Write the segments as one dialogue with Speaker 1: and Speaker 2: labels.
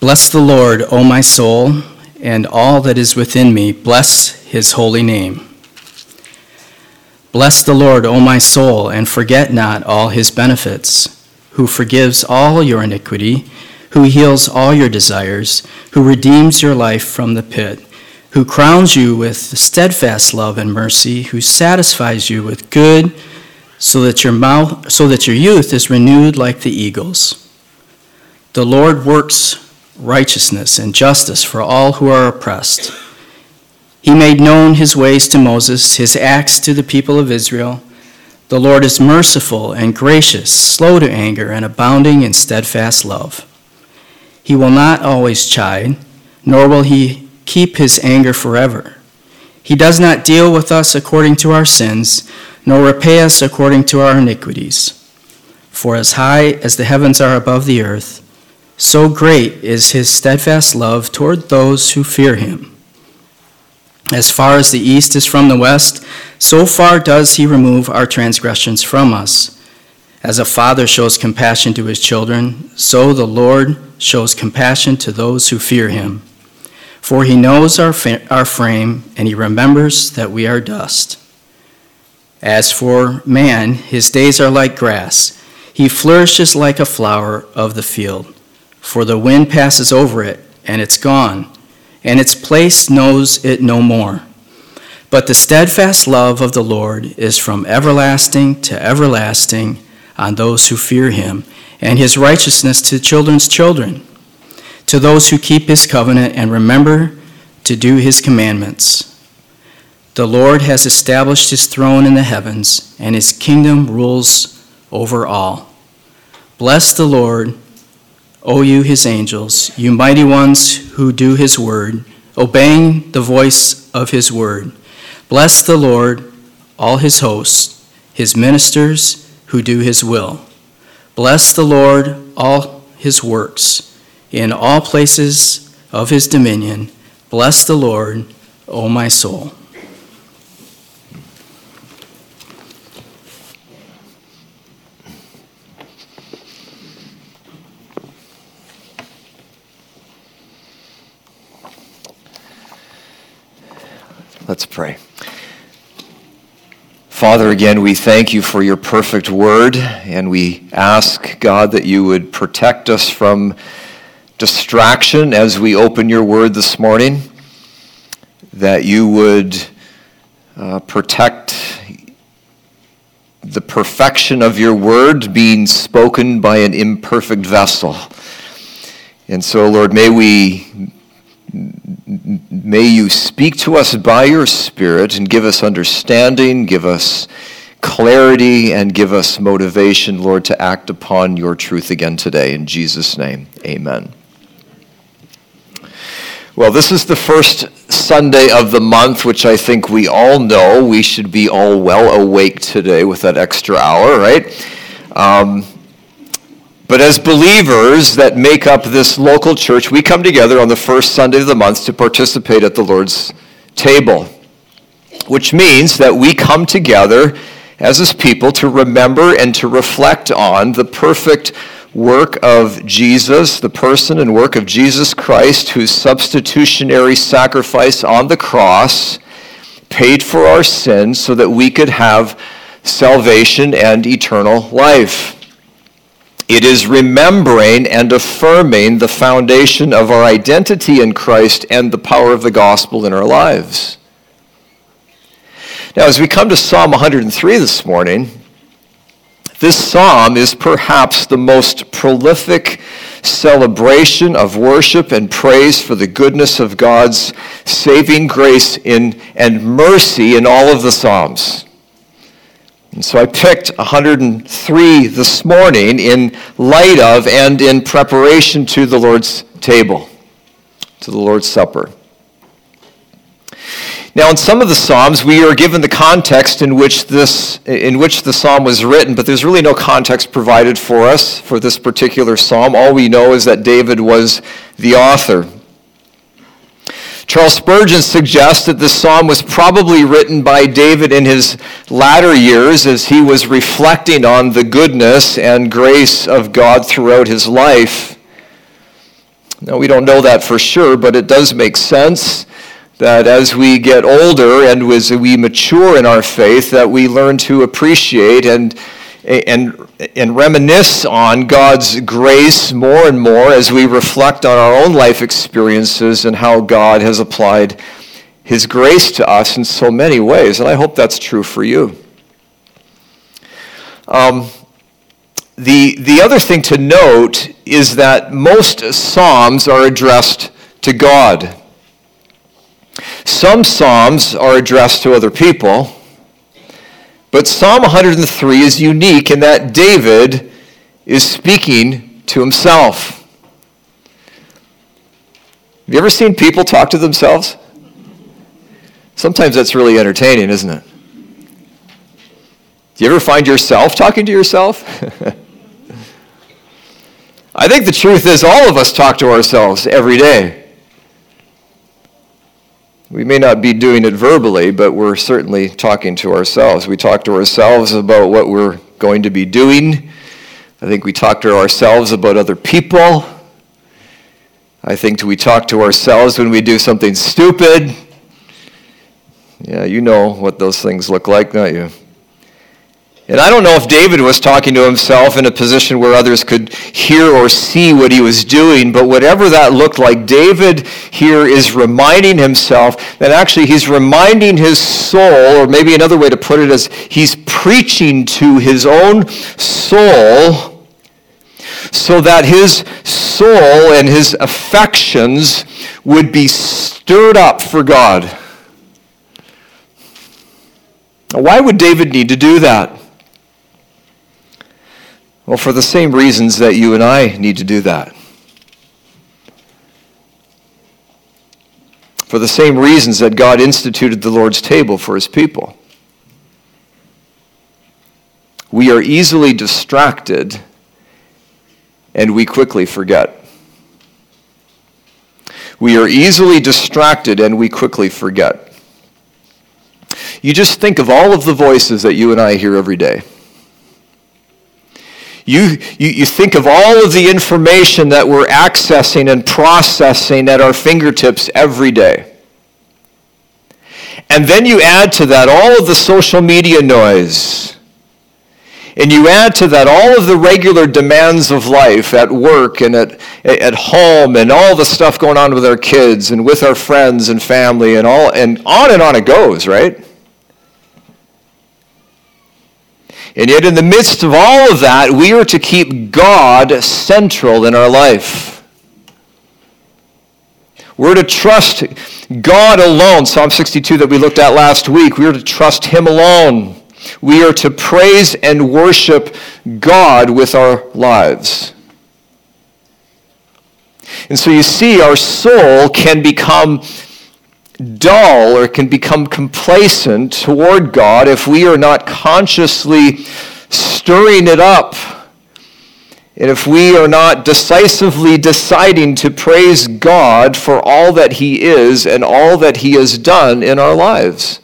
Speaker 1: Bless the Lord, O my soul, and all that is within me, bless his holy name. Bless the Lord, O my soul, and forget not all his benefits, who forgives all your iniquity, who heals all your desires, who redeems your life from the pit, who crowns you with steadfast love and mercy, who satisfies you with good, so that your youth is renewed like the eagles. The Lord works righteousness and justice for all who are oppressed. He made known his ways to Moses, his acts to the people of Israel. The Lord is merciful and gracious, slow to anger, and abounding in steadfast love. He will not always chide, nor will he keep his anger forever. He does not deal with us according to our sins, nor repay us according to our iniquities. For as high as the heavens are above the earth, so great is his steadfast love toward those who fear him. As far as the east is from the west, so far does he remove our transgressions from us. As a father shows compassion to his children, so the Lord shows compassion to those who fear him. For he knows our frame, and he remembers that we are dust. As for man, his days are like grass. He flourishes like a flower of the field. For the wind passes over it, and it's gone, and its place knows it no more. But the steadfast love of the Lord is from everlasting to everlasting on those who fear him, and his righteousness to children's children, to those who keep his covenant and remember to do his commandments. The Lord has established his throne in the heavens, and his kingdom rules over all. Bless the Lord, O you his angels, you mighty ones who do his word, obeying the voice of his word. Bless the Lord, all his hosts, his ministers who do his will. Bless the Lord, all his works, in all places of his dominion. Bless the Lord, O my soul.
Speaker 2: Let's pray. Father, again, we thank you for your perfect word, and we ask, God, that you would protect us from distraction as we open your word this morning, that you would protect the perfection of your word being spoken by an imperfect vessel. And so, Lord, May you speak to us by your Spirit and give us understanding, give us clarity, and give us motivation, Lord, to act upon your truth again today. In Jesus' name, amen. Well, this is the first Sunday of the month, which I think we all know. We should be all well awake today with that extra hour, right? But as believers that make up this local church, we come together on the first Sunday of the month to participate at the Lord's table, which means that we come together as his people to remember and to reflect on the perfect work of Jesus, the person and work of Jesus Christ, whose substitutionary sacrifice on the cross paid for our sins so that we could have salvation and eternal life. It is remembering and affirming the foundation of our identity in Christ and the power of the gospel in our lives. Now, as we come to Psalm 103 this morning, this psalm is perhaps the most prolific celebration of worship and praise for the goodness of God's saving grace and mercy in all of the Psalms. And so I picked 103 this morning in light of and in preparation to the Lord's table, to the Lord's Supper. Now, in some of the Psalms, we are given the context in which the psalm was written, but there's really no context provided for us for this particular psalm. All we know is that David was the author. Charles Spurgeon suggests that this psalm was probably written by David in his latter years as he was reflecting on the goodness and grace of God throughout his life. Now, we don't know that for sure, but it does make sense that as we get older and as we mature in our faith, that we learn to appreciate and reminisce on God's grace more and more as we reflect on our own life experiences and how God has applied his grace to us in so many ways. And I hope that's true for you. The other thing to note is that most Psalms are addressed to God. Some Psalms are addressed to other people, but Psalm 103 is unique in that David is speaking to himself. Have you ever seen people talk to themselves? Sometimes that's really entertaining, isn't it? Do you ever find yourself talking to yourself? I think the truth is all of us talk to ourselves every day. We may not be doing it verbally, but we're certainly talking to ourselves. We talk to ourselves about what we're going to be doing. I think we talk to ourselves about other people. I think we talk to ourselves when we do something stupid. Yeah, you know what those things look like, don't you? And I don't know if David was talking to himself in a position where others could hear or see what he was doing, but whatever that looked like, David here is reminding himself that actually he's reminding his soul, or maybe another way to put it is he's preaching to his own soul so that his soul and his affections would be stirred up for God. Why would David need to do that? Well, for the same reasons that you and I need to do that. For the same reasons that God instituted the Lord's table for his people. We are easily distracted and we quickly forget. We are easily distracted and we quickly forget. You just think of all of the voices that you and I hear every day. You think of all of the information that we're accessing and processing at our fingertips every day. And then you add to that all of the social media noise. And you add to that all of the regular demands of life at work and at home and all the stuff going on with our kids and with our friends and family and on it goes, right? And yet in the midst of all of that, we are to keep God central in our life. We're to trust God alone. Psalm 62 that we looked at last week, we are to trust him alone. We are to praise and worship God with our lives. And so you see, our soul can become dull or can become complacent toward God if we are not consciously stirring it up, and if we are not decisively deciding to praise God for all that he is and all that he has done in our lives.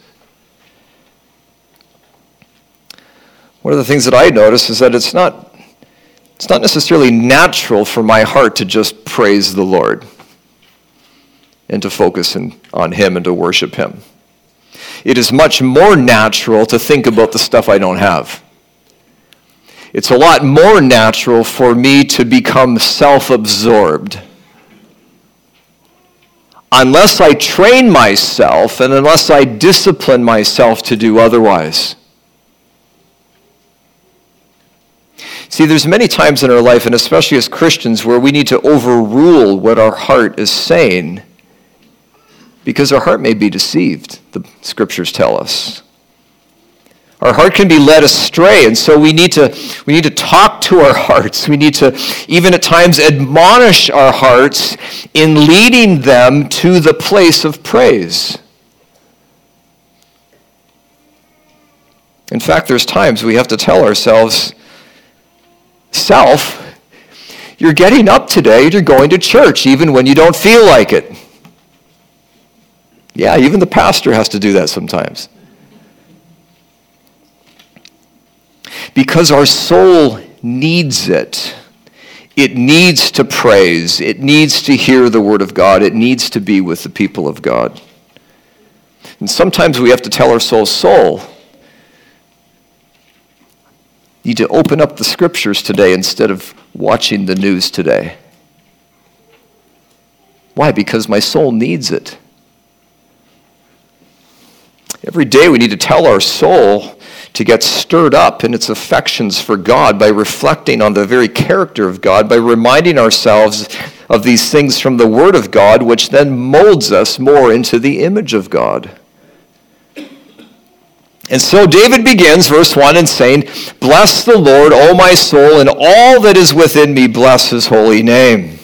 Speaker 2: One of the things that I notice is that it's not necessarily natural for my heart to just praise the Lord and to focus on him and to worship him. It is much more natural to think about the stuff I don't have. It's a lot more natural for me to become self-absorbed. Unless I train myself and unless I discipline myself to do otherwise. See, there's many times in our life, and especially as Christians, where we need to overrule what our heart is saying, because our heart may be deceived, the scriptures tell us. Our heart can be led astray, and so we need to talk to our hearts. We need to, even at times, admonish our hearts in leading them to the place of praise. In fact, there's times we have to tell ourselves, self, you're getting up today, you're going to church, even when you don't feel like it. Yeah, even the pastor has to do that sometimes. Because our soul needs it. it needs to praise. It needs to hear the word of God. It needs to be with the people of God. And sometimes we have to tell our soul, you need to open up the scriptures today instead of watching the news today. Why? Because my soul needs it. Every day we need to tell our soul to get stirred up in its affections for God by reflecting on the very character of God, by reminding ourselves of these things from the Word of God, which then molds us more into the image of God. And so David begins, verse 1, in saying, "Bless the Lord, O my soul, and all that is within me, bless his holy name."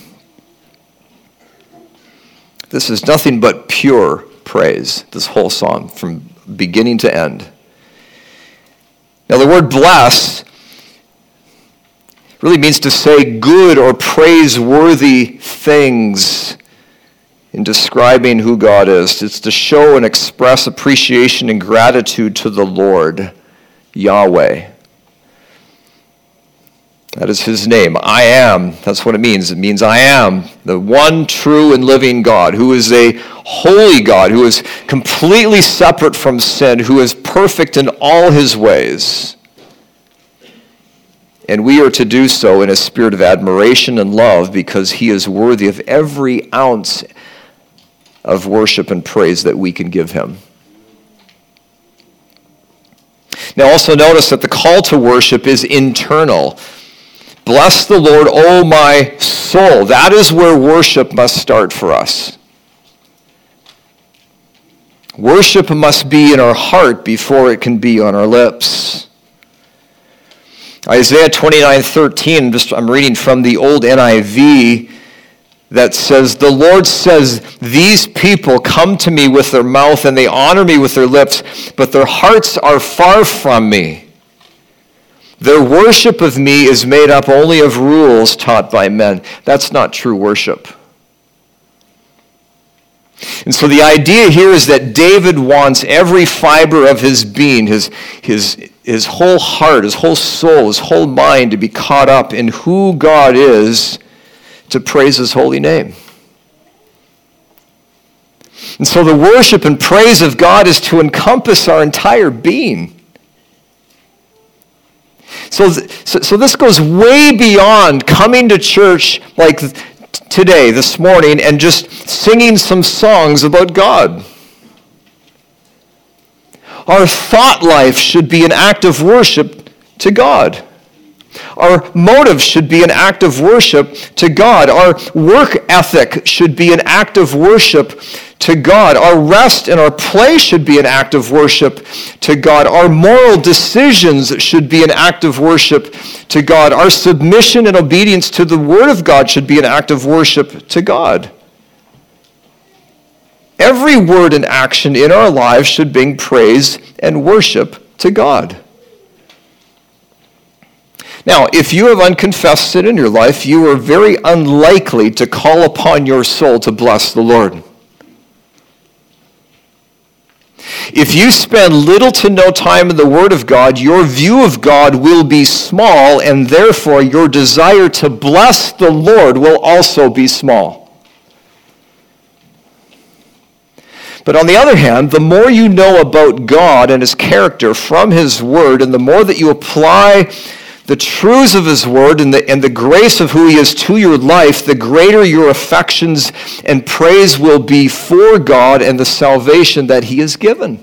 Speaker 2: This is nothing but pure praise, this whole psalm, from beginning to end. Now, the word bless really means to say good or praiseworthy things in describing who God is. It's to show and express appreciation and gratitude to the Lord, Yahweh. That is his name. I am. That's what it means. It means I am the one true and living God, who is a holy God, who is completely separate from sin, who is perfect in all his ways. And we are to do so in a spirit of admiration and love because he is worthy of every ounce of worship and praise that we can give him. Now also notice that the call to worship is internal. Bless the Lord, O my soul. That is where worship must start for us. Worship must be in our heart before it can be on our lips. Isaiah 29:13, I'm reading from the old NIV, that says, "The Lord says, these people come to me with their mouth and they honor me with their lips, but their hearts are far from me. Their worship of me is made up only of rules taught by men." That's not true worship. And so the idea here is that David wants every fiber of his being, his whole heart, his whole soul, his whole mind to be caught up in who God is, to praise his holy name. And so the worship and praise of God is to encompass our entire being. So this goes way beyond coming to church like today, this morning, and just singing some songs about God. Our thought life should be an act of worship to God. Our motive should be an act of worship to God. Our work ethic should be an act of worship to God. Our rest and our play should be an act of worship to God. Our moral decisions should be an act of worship to God. Our submission and obedience to the Word of God should be an act of worship to God. Every word and action in our lives should bring praise and worship to God. Now, if you have unconfessed sin in your life, you are very unlikely to call upon your soul to bless the Lord. If you spend little to no time in the Word of God, your view of God will be small, and therefore your desire to bless the Lord will also be small. But on the other hand, the more you know about God and his character from his Word, and the more that you apply the truths of his Word and the grace of who he is to your life, the greater your affections and praise will be for God and the salvation that he has given.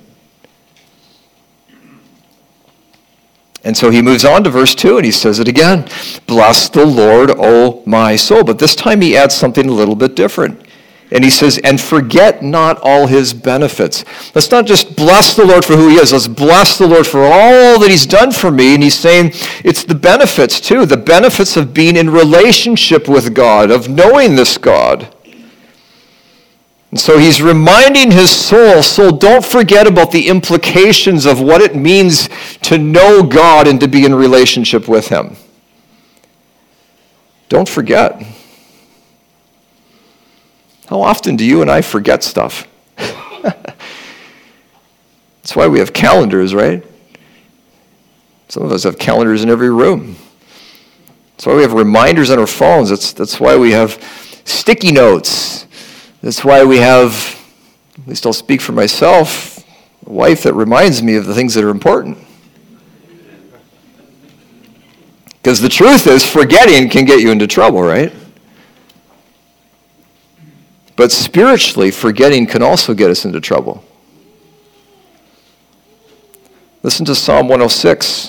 Speaker 2: And so he moves on to verse 2 and he says it again. "Bless the Lord, O my soul." But this time he adds something a little bit different. And he says, "And forget not all his benefits." Let's not just bless the Lord for who he is. Let's bless the Lord for all that he's done for me. And he's saying it's the benefits too, the benefits of being in relationship with God, of knowing this God. And so he's reminding his soul, don't forget about the implications of what it means to know God and to be in relationship with him. Don't forget. How often do you and I forget stuff? That's why we have calendars, right? Some of us have calendars in every room. That's That's why we have reminders on our phones. That's why we have sticky notes. That's why we have, at least I'll speak for myself, a wife that reminds me of the things that are important. Because the truth is, forgetting can get you into trouble, right? But spiritually, forgetting can also get us into trouble. Listen to Psalm 106.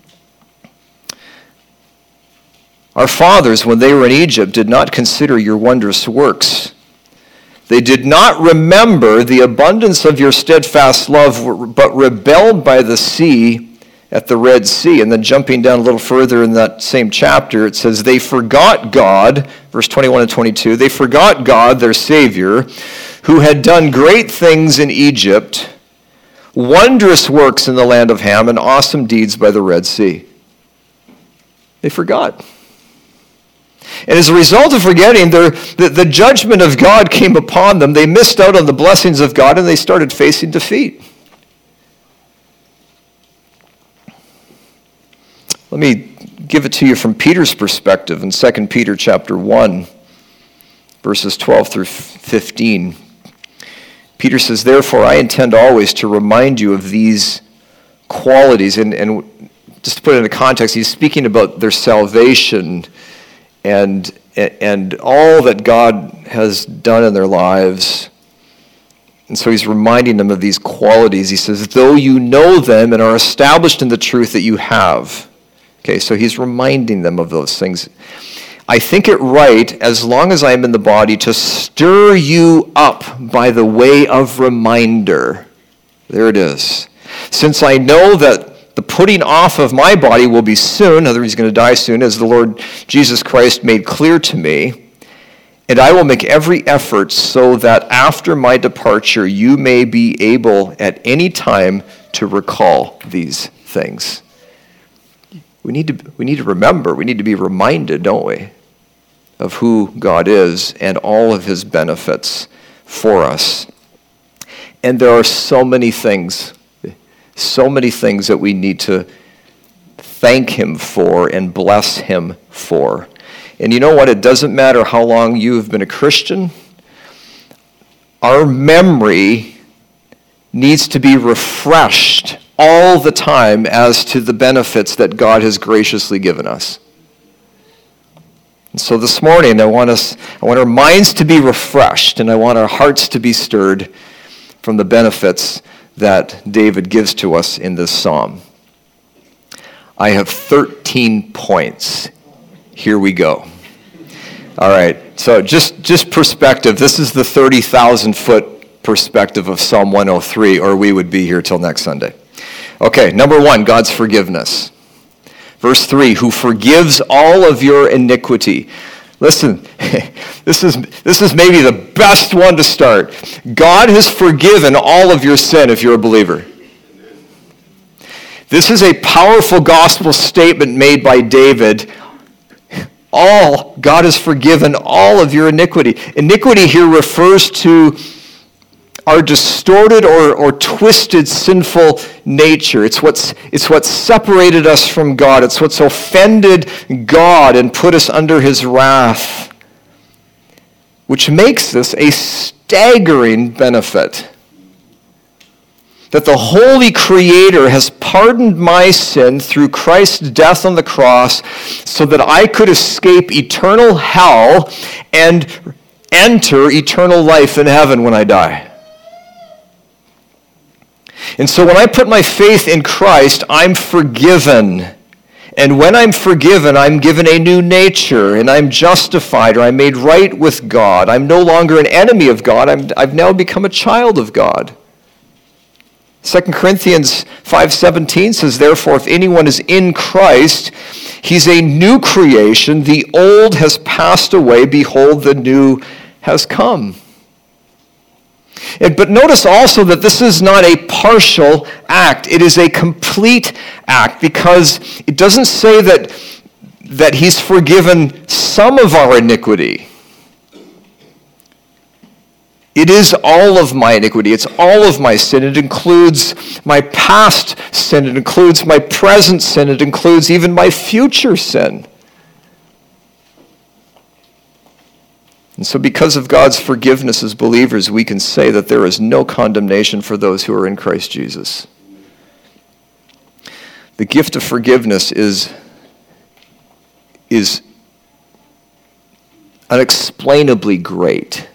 Speaker 2: Our fathers, when they were in Egypt, did not consider your wondrous works. They did not remember the abundance of your steadfast love, but rebelled by the sea at the Red Sea. And then jumping down a little further in that same chapter, it says, they forgot God, verse 21 and 22, they forgot God, their Savior, who had done great things in Egypt, wondrous works in the land of Ham, and awesome deeds by the Red Sea. They forgot. And as a result of forgetting, the judgment of God came upon them. They missed out on the blessings of God, and they started facing defeat. Let me give it to you from Peter's perspective in 2 Peter chapter 1, verses 12 through 15. Peter says, therefore, I intend always to remind you of these qualities. And just to put it into context, he's speaking about their salvation and all that God has done in their lives. And so he's reminding them of these qualities. He says, though you know them and are established in the truth that you have. Okay, so he's reminding them of those things. I think it right, as long as I am in the body, to stir you up by the way of reminder. There it is. Since I know that the putting off of my body will be soon, in other words, he's going to die soon, as the Lord Jesus Christ made clear to me, and I will make every effort so that after my departure you may be able at any time to recall these things. We need to remember, we need to be reminded, don't we, of who God is and all of his benefits for us. And there are so many things that we need to thank him for and bless him for. And you know what? It doesn't matter how long you have been a Christian. Our memory needs to be refreshed all the time as to the benefits that God has graciously given us. And so this morning, I want our minds to be refreshed, and I want our hearts to be stirred from the benefits that David gives to us in this psalm. I have 13 points. Here we go. All right, so just perspective. This is the 30,000-foot perspective of Psalm 103, or we would be here till next Sunday. Okay, number one, God's forgiveness. Verse 3, who forgives all of your iniquity. Listen, this is maybe the best one to start. God has forgiven all of your sin if you're a believer. This is a powerful gospel statement made by David. God has forgiven all of your iniquity. Iniquity here refers to our distorted or twisted sinful nature. It's what's separated us from God. It's what's offended God and put us under his wrath, which makes this a staggering benefit. That the Holy Creator has pardoned my sin through Christ's death on the cross so that I could escape eternal hell and enter eternal life in heaven when I die. And so when I put my faith in Christ, I'm forgiven. And when I'm forgiven, I'm given a new nature, and I'm justified, or I'm made right with God. I'm no longer an enemy of God. I've now become a child of God. 2 Corinthians 5:17 says, therefore, if anyone is in Christ, he's a new creation. The old has passed away. Behold, the new has come. But notice also that this is not a partial act. It is a complete act, because it doesn't say that he's forgiven some of our iniquity. It is all of my iniquity. It's all of my sin. It includes my past sin. It includes my present sin. It includes even my future sin. And so because of God's forgiveness as believers, we can say that there is no condemnation for those who are in Christ Jesus. The gift of forgiveness is unexplainably great.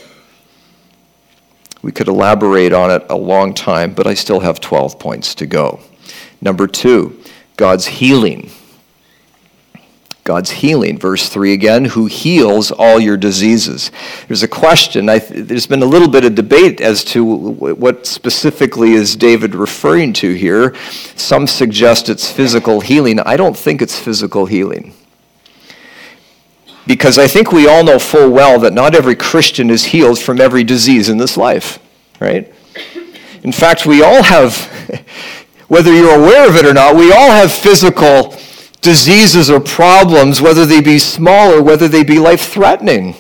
Speaker 2: We could elaborate on it a long time, but I still have 12 points to go. Number 2, God's healing. God's healing. Verse 3 again, who heals all your diseases. There's a question. There's been a little bit of debate as to what specifically is David referring to here. Some suggest it's physical healing. I don't think it's physical healing. Because I think we all know full well that not every Christian is healed from every disease in this life, right? In fact, we all have, whether you're aware of it or not, we all have physical diseases or problems, whether they be small or whether they be life-threatening.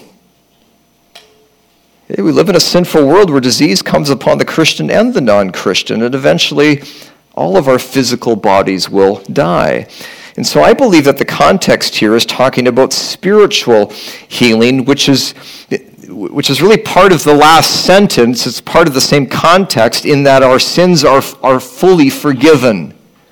Speaker 2: We live in a sinful world where disease comes upon the Christian and the non-Christian, and eventually all of our physical bodies will die. And so I believe that the context here is talking about spiritual healing, which is really part of the last sentence. It's part of the same context in that our sins are fully forgiven.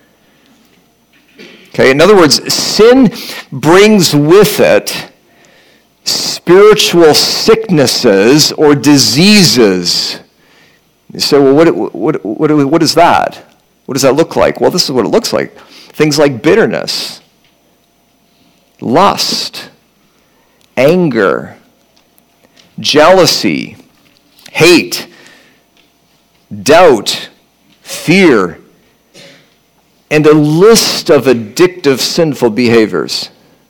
Speaker 2: Okay, in other words, sin brings with it spiritual sicknesses or diseases. You say, well, what is that? What does that look like? Well, this is what it looks like. Things like bitterness, lust, anger, jealousy, hate, doubt, fear, and a list of addictive sinful behaviors.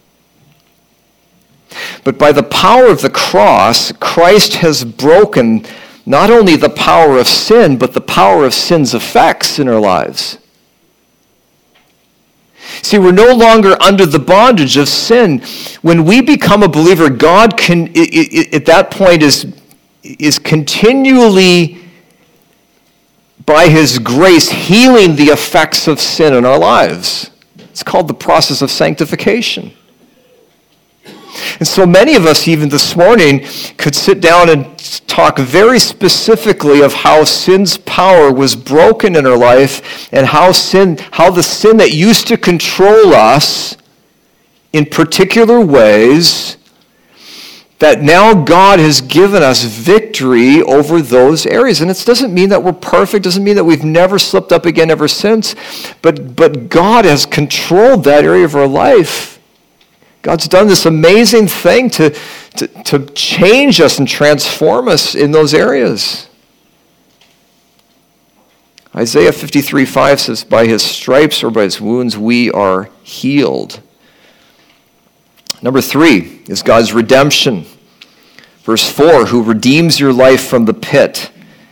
Speaker 2: But by the power of the cross, Christ has broken not only the power of sin, but the power of sin's effects in our lives. See, we're no longer under the bondage of sin. When we become a believer, God can, at that point, is continually, by his grace, healing the effects of sin in our lives. It's called the process of sanctification. And so many of us, even this morning, could sit down and talk very specifically of how sin's power was broken in our life and how the sin that used to control us in particular ways, that now God has given us victory over those areas. And it doesn't mean that we're perfect, doesn't mean that we've never slipped up again ever since, but God has controlled that area of our life. God's done this amazing thing to change us and transform us in those areas. Isaiah 53:5 says, by his stripes or by his wounds we are healed. Number 3 is God's redemption. Verse 4, who redeems your life from the pit.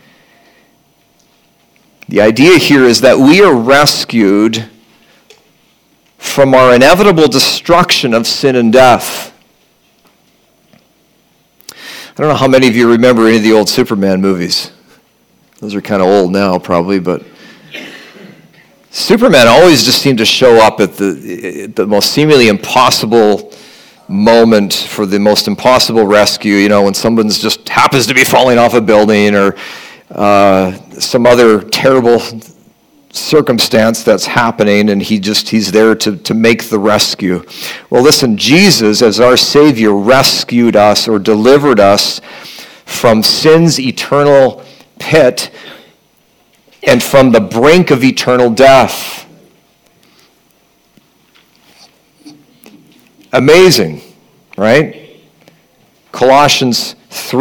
Speaker 2: The idea here is that we are rescued from our inevitable destruction of sin and death. I don't know how many of you remember any of the old Superman movies. Those are kind of old now, probably, but Superman always just seemed to show up at the most seemingly impossible moment for the most impossible rescue, you know, when someone just happens to be falling off a building or some other terrible circumstance that's happening, and he's there to make the rescue. Well, listen, Jesus, as our Savior, rescued us or delivered us from sin's eternal pit and from the brink of eternal death. Amazing, right? Colossians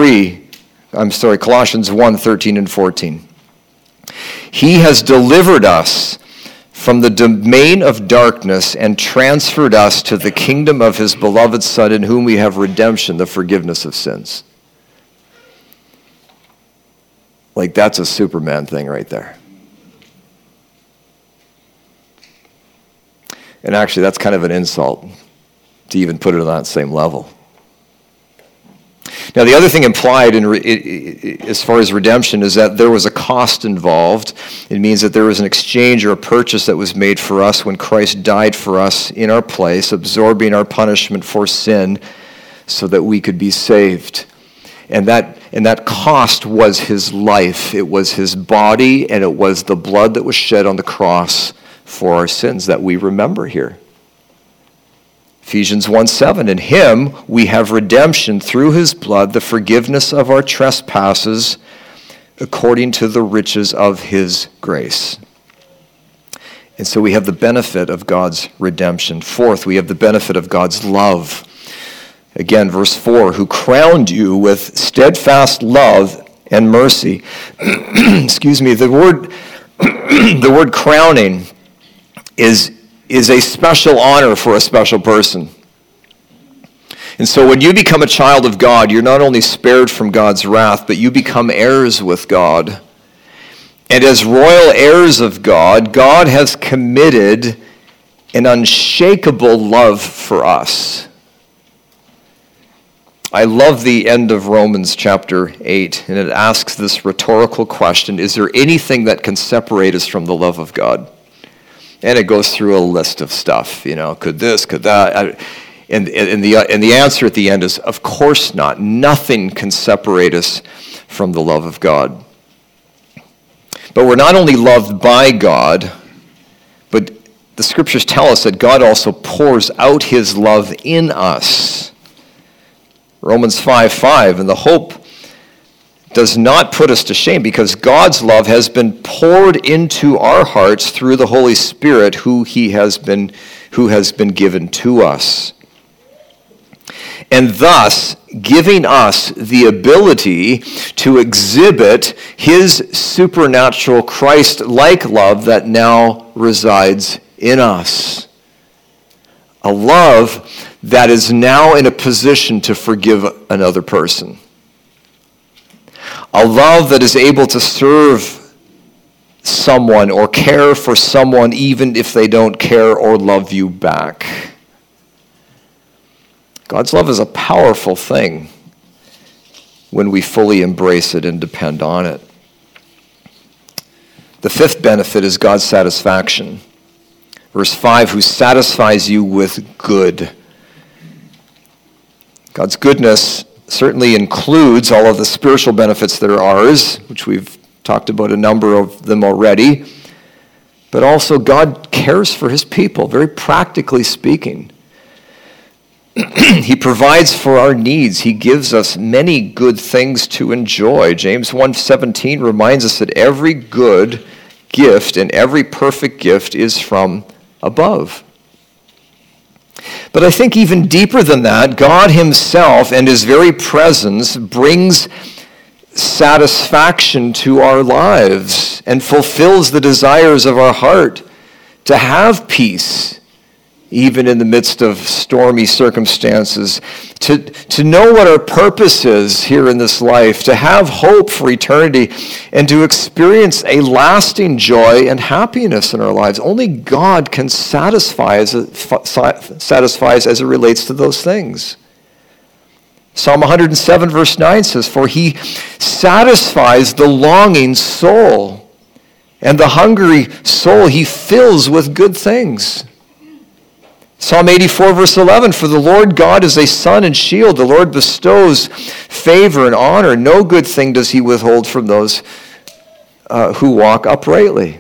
Speaker 2: 1:13 and 14. He has delivered us from the domain of darkness and transferred us to the kingdom of his beloved Son, in whom we have redemption, the forgiveness of sins. Like, that's a Superman thing right there. And actually, that's kind of an insult to even put it on that same level. Now, the other thing implied as far as redemption is that there was a cost involved. It means that there was an exchange or a purchase that was made for us when Christ died for us in our place, absorbing our punishment for sin so that we could be saved. And that cost was his life. It was his body, and it was the blood that was shed on the cross for our sins that we remember here. Ephesians 1:7, in him we have redemption through his blood, the forgiveness of our trespasses, according to the riches of his grace. And so we have the benefit of God's redemption. Fourth, we have the benefit of God's love. Again, verse 4, who crowned you with steadfast love and mercy. Excuse me, the word crowning is a special honor for a special person. And so when you become a child of God, you're not only spared from God's wrath, but you become heirs with God. And as royal heirs of God, God has committed an unshakable love for us. I love the end of Romans chapter 8, and it asks this rhetorical question, is there anything that can separate us from the love of God? And it goes through a list of stuff, could this, could that. And the answer at the end is, of course not. Nothing can separate us from the love of God. But we're not only loved by God, but the scriptures tell us that God also pours out his love in us. Romans 5:5, and the hope does not put us to shame because God's love has been poured into our hearts through the Holy Spirit who has been given to us. And thus giving us the ability to exhibit his supernatural Christ-like love that now resides in us. A love that is now in a position to forgive another person. A love that is able to serve someone or care for someone even if they don't care or love you back. God's love is a powerful thing when we fully embrace it and depend on it. The fifth benefit is God's satisfaction. Verse 5, who satisfies you with good. God's goodness certainly includes all of the spiritual benefits that are ours, which we've talked about a number of them already. But also God cares for his people, very practically speaking. He provides for our needs. He gives us many good things to enjoy. James 1:17 reminds us that every good gift and every perfect gift is from above. But I think even deeper than that, God himself and his very presence brings satisfaction to our lives and fulfills the desires of our heart to have peace, even in the midst of stormy circumstances, to know what our purpose is here in this life, to have hope for eternity, and to experience a lasting joy and happiness in our lives. Only God can satisfy as it relates to those things. Psalm 107 verse 9 says, for he satisfies the longing soul, and the hungry soul he fills with good things. Psalm 84 verse 11, for the Lord God is a sun and shield. The Lord bestows favor and honor. No good thing does he withhold from those who walk uprightly.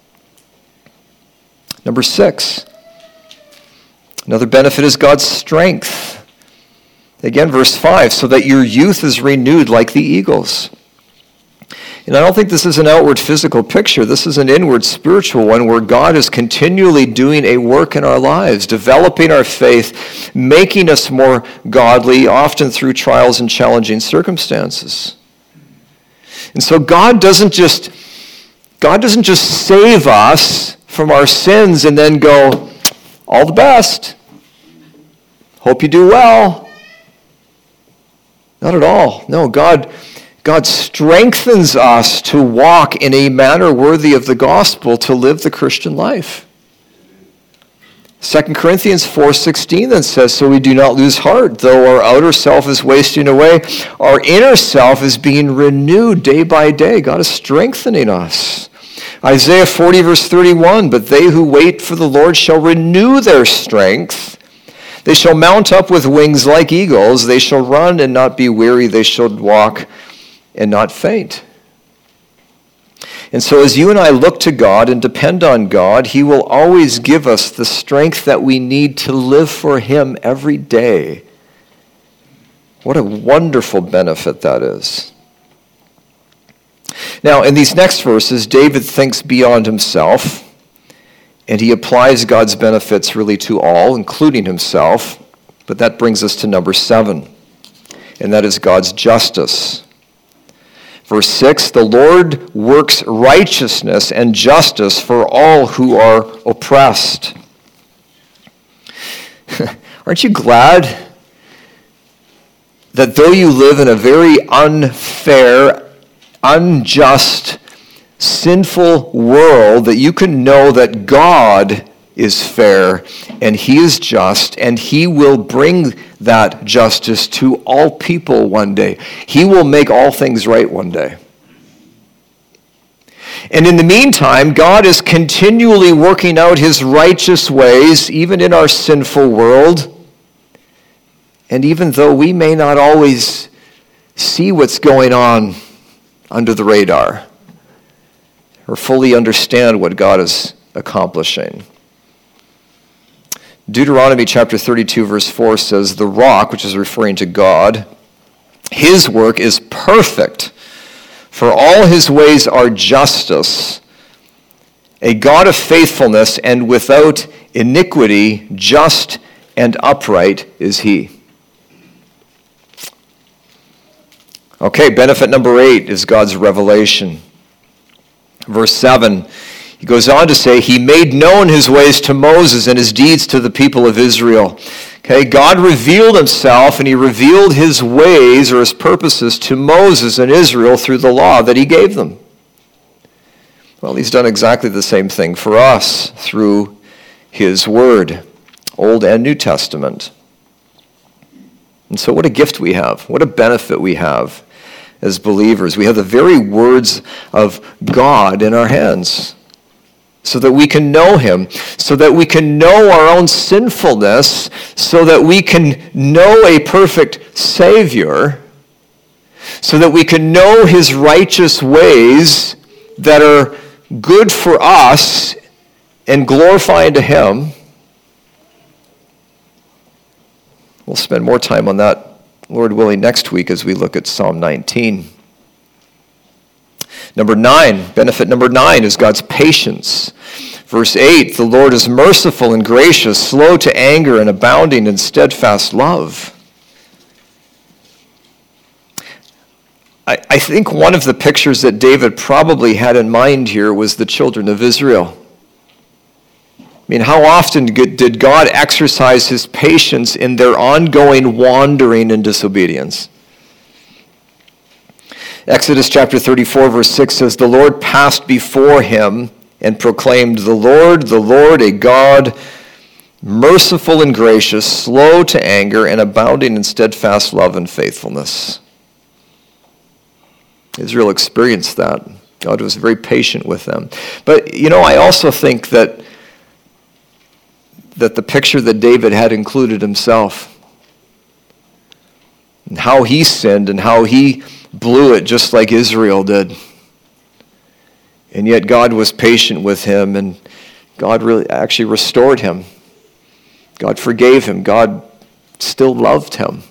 Speaker 2: Number 6, another benefit is God's strength. Again, verse 5, so that your youth is renewed like the eagles. And I don't think this is an outward physical picture. This is an inward spiritual one where God is continually doing a work in our lives, developing our faith, making us more godly, often through trials and challenging circumstances. And so God doesn't just save us from our sins and then go, all the best. Hope you do well. Not at all. No, God strengthens us to walk in a manner worthy of the gospel, to live the Christian life. 2 Corinthians 4:16 then says, so we do not lose heart, though our outer self is wasting away, our inner self is being renewed day by day. God is strengthening us. Isaiah 40 verse 31, but they who wait for the Lord shall renew their strength. They shall mount up with wings like eagles. They shall run and not be weary. They shall walk and not faint. And so as you and I look to God and depend on God, he will always give us the strength that we need to live for him every day. What a wonderful benefit that is. Now, in these next verses, David thinks beyond himself, and he applies God's benefits really to all, including himself. But that brings us to number 7, and that is God's justice. Verse 6, the Lord works righteousness and justice for all who are oppressed. Aren't you glad that though you live in a very unfair, unjust, sinful world, that you can know that God is fair and he is just, and he will bring that justice to all people one day. He will make all things right one day. And in the meantime, God is continually working out his righteous ways, even in our sinful world. And even though we may not always see what's going on under the radar, or fully understand what God is accomplishing. Deuteronomy chapter 32 verse 4 says, the rock, which is referring to God, his work is perfect, for all his ways are justice. A God of faithfulness and without iniquity, just and upright is he. Okay, benefit number 8 is God's revelation. Verse 7, he goes on to say, he made known his ways to Moses and his deeds to the people of Israel. Okay, God revealed himself and he revealed his ways or his purposes to Moses and Israel through the law that he gave them. Well, he's done exactly the same thing for us through his word, Old and New Testament. And so what a gift we have, what a benefit we have as believers. We have the very words of God in our hands so that we can know him, so that we can know our own sinfulness, so that we can know a perfect Savior, so that we can know his righteous ways that are good for us and glorifying to him. We'll spend more time on that, Lord willing, next week as we look at Psalm 19. Number 9, benefit number 9 is God's patience. Verse 8, the Lord is merciful and gracious, slow to anger and abounding in steadfast love. I think one of the pictures that David probably had in mind here was the children of Israel. I mean, how often did God exercise his patience in their ongoing wandering and disobedience? Exodus chapter 34, verse 6 says, the Lord passed before him and proclaimed, the Lord, a God, merciful and gracious, slow to anger, and abounding in steadfast love and faithfulness. Israel experienced that. God was very patient with them. But, I also think that the picture that David had included himself, and how he sinned and how he blew it just like Israel did. And yet God was patient with him, and God really actually restored him. God forgave him. God still loved him.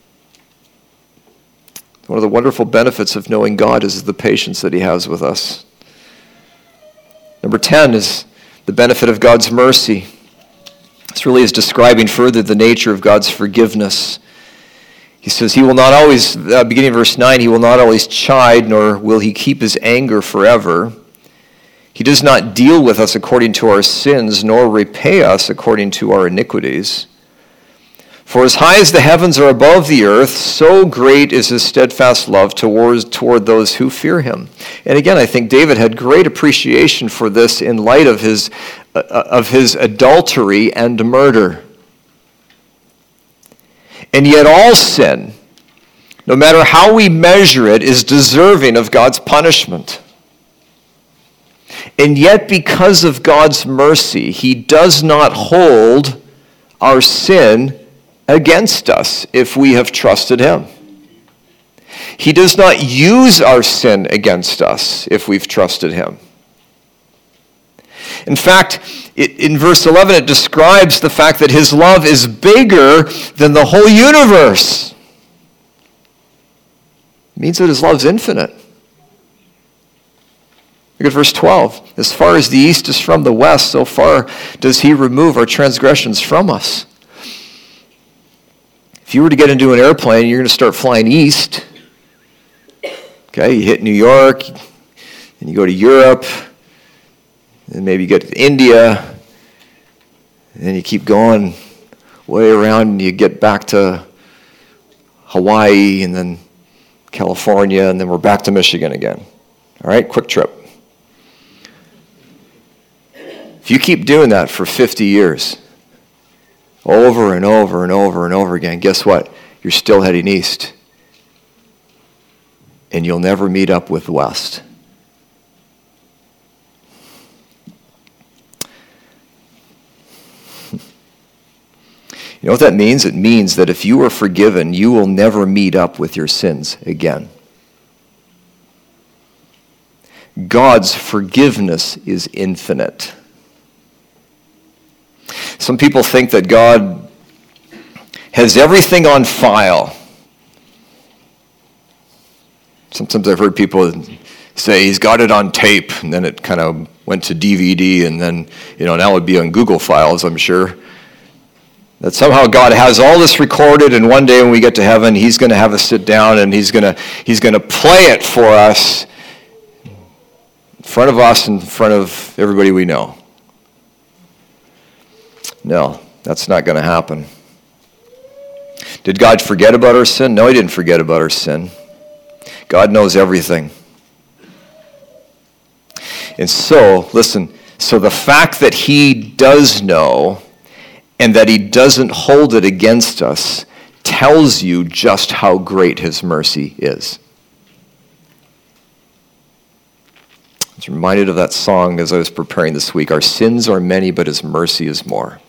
Speaker 2: One of the wonderful benefits of knowing God is the patience that he has with us. Number 10 is the benefit of God's mercy. This really is describing further the nature of God's forgiveness. He says, he will not always, beginning of verse 9, he will not always chide, nor will he keep his anger forever. He does not deal with us according to our sins, nor repay us according to our iniquities. For as high as the heavens are above the earth, so great is his steadfast love toward those who fear him. And again, I think David had great appreciation for this in light of his adultery and murder. And yet all sin, no matter how we measure it, is deserving of God's punishment. And yet because of God's mercy, he does not hold our sin against us if we have trusted him. He does not use our sin against us if we've trusted him. In fact, in verse 11, it describes the fact that his love is bigger than the whole universe. It means that his love is infinite. Look at verse 12. As far as the east is from the west, so far does he remove our transgressions from us. If you were to get into an airplane, you're going to start flying east. Okay, you hit New York, and you go to Europe, and maybe you get to India, and then you keep going way around, and you get back to Hawaii, and then California, and then we're back to Michigan again. All right, quick trip. If you keep doing that for 50 years, over and over and over and over again, guess what? You're still heading east. And you'll never meet up with the west. You know what that means? It means that if you are forgiven, you will never meet up with your sins again. God's forgiveness is infinite. Some people think that God has everything on file. Sometimes I've heard people say he's got it on tape, and then it kind of went to DVD, and then, now it would be on Google Files, I'm sure. That somehow God has all this recorded, and one day when we get to heaven, he's going to have us sit down, and he's going to play it for us, in front of us, in front of everybody we know. No, that's not going to happen. Did God forget about our sin? No, he didn't forget about our sin. God knows everything. And so, listen, so the fact that he does know and that he doesn't hold it against us tells you just how great his mercy is. I was reminded of that song as I was preparing this week. Our sins are many, but his mercy is more.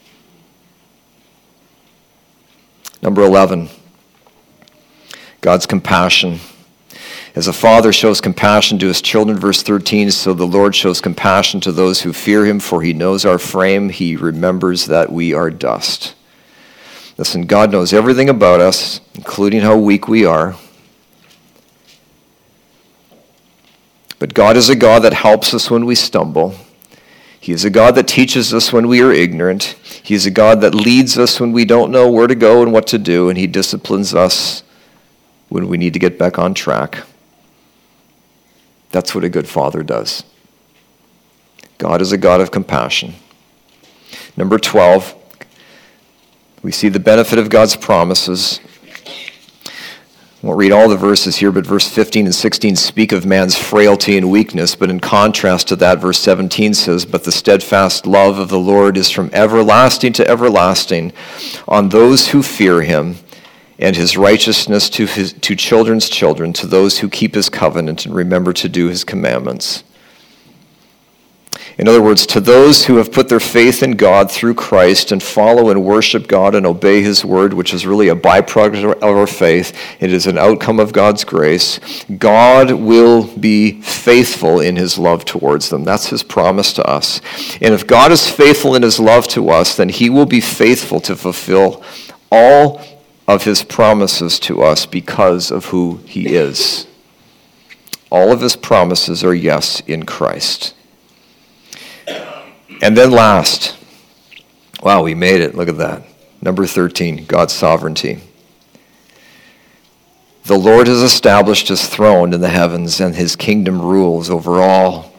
Speaker 2: Number 11, God's compassion. As a father shows compassion to his children, verse 13, so the Lord shows compassion to those who fear him, for he knows our frame. He remembers that we are dust. Listen, God knows everything about us, including how weak we are. But God is a God that helps us when we stumble. He is a God that teaches us when we are ignorant. He is a God that leads us when we don't know where to go and what to do, and he disciplines us when we need to get back on track. That's what a good father does. God is a God of compassion. Number 12, we see the benefit of God's promises. I won't read all the verses here, but verse 15 and 16 speak of man's frailty and weakness, but in contrast to that, verse 17 says, but the steadfast love of the Lord is from everlasting to everlasting on those who fear him, and his righteousness to children's children, to those who keep his covenant and remember to do his commandments. In other words, to those who have put their faith in God through Christ and follow and worship God and obey his word, which is really a byproduct of our faith, it is an outcome of God's grace, God will be faithful in his love towards them. That's his promise to us. And if God is faithful in his love to us, then he will be faithful to fulfill all of his promises to us because of who he is. All of his promises are yes in Christ. And then last, wow, we made it. Look at that. Number 13, God's sovereignty. The Lord has established his throne in the heavens, and his kingdom rules over all.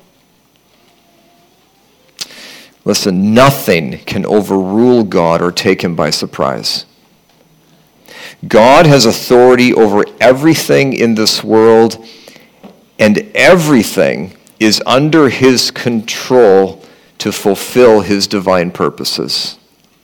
Speaker 2: Listen, nothing can overrule God or take him by surprise. God has authority over everything in this world, and everything is under his control to fulfill his divine purposes.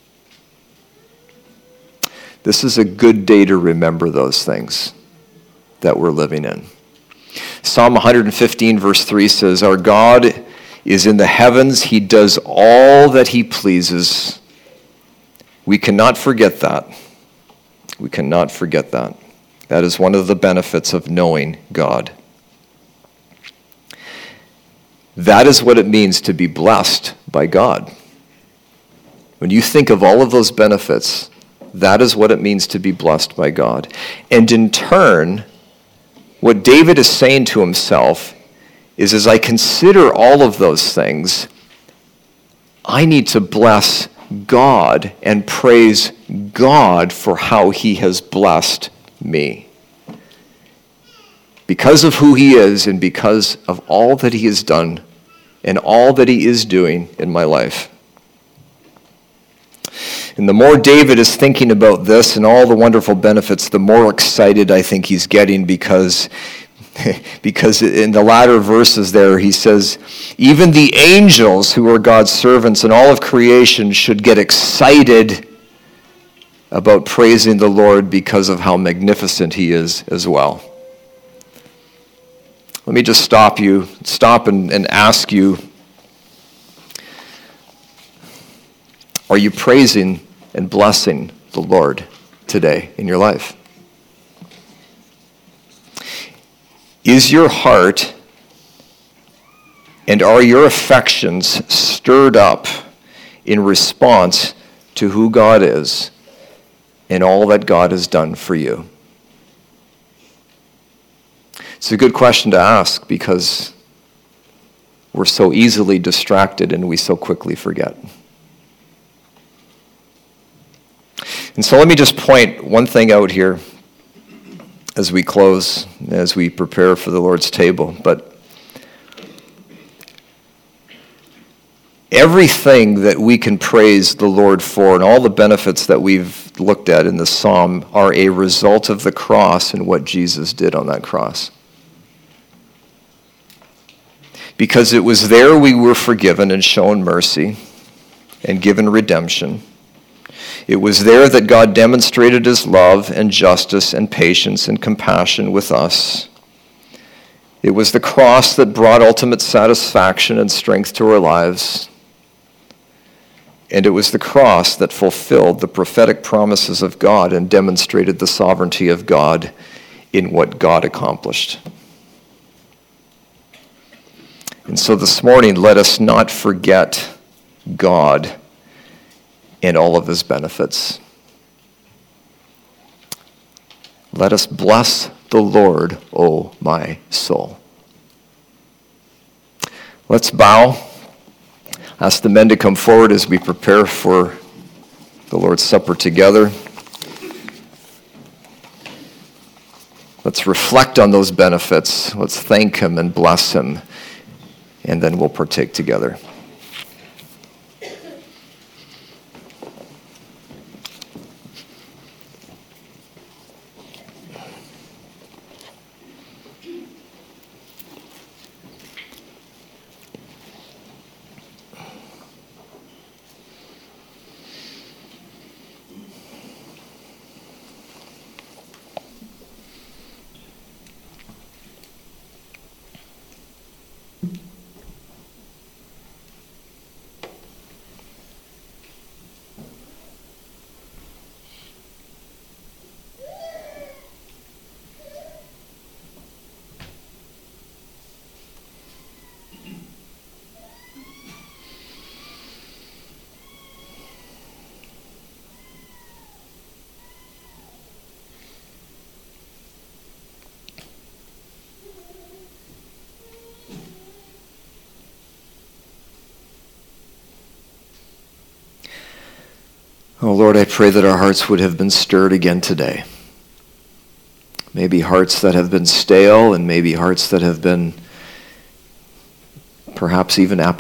Speaker 2: This is a good day to remember those things that we're living in. Psalm 115 verse 3 says, our God is in the heavens. He does all that he pleases. We cannot forget that. We cannot forget that. That is one of the benefits of knowing God. That is what it means to be blessed by God. When you think of all of those benefits, that is what it means to be blessed by God. And in turn, what David is saying to himself is, as I consider all of those things, I need to bless God and praise God for how he has blessed me. Because of who he is and because of all that he has done and all that he is doing in my life. And the more David is thinking about this and all the wonderful benefits, the more excited I think he's getting, because in the latter verses there he says, even the angels who are God's servants and all of creation should get excited about praising the Lord because of how magnificent he is as well. Let me just stop and ask you, are you praising and blessing the Lord today in your life? Is your heart and are your affections stirred up in response to who God is and all that God has done for you? It's a good question to ask because we're so easily distracted and we so quickly forget. And so let me just point one thing out here as we close, as we prepare for the Lord's table. But everything that we can praise the Lord for and all the benefits that we've looked at in the psalm are a result of the cross and what Jesus did on that cross. Because it was there we were forgiven and shown mercy and given redemption. It was there that God demonstrated his love and justice and patience and compassion with us. It was the cross that brought ultimate satisfaction and strength to our lives. And it was the cross that fulfilled the prophetic promises of God and demonstrated the sovereignty of God in what God accomplished. And so this morning, let us not forget God and all of his benefits. Let us bless the Lord, O my soul. Let's bow. Ask the men to come forward as we prepare for the Lord's Supper together. Let's reflect on those benefits. Let's thank him and bless him. And then we'll partake together. Oh Lord, I pray that our hearts would have been stirred again today. Maybe hearts that have been stale and maybe hearts that have been perhaps even apathetic.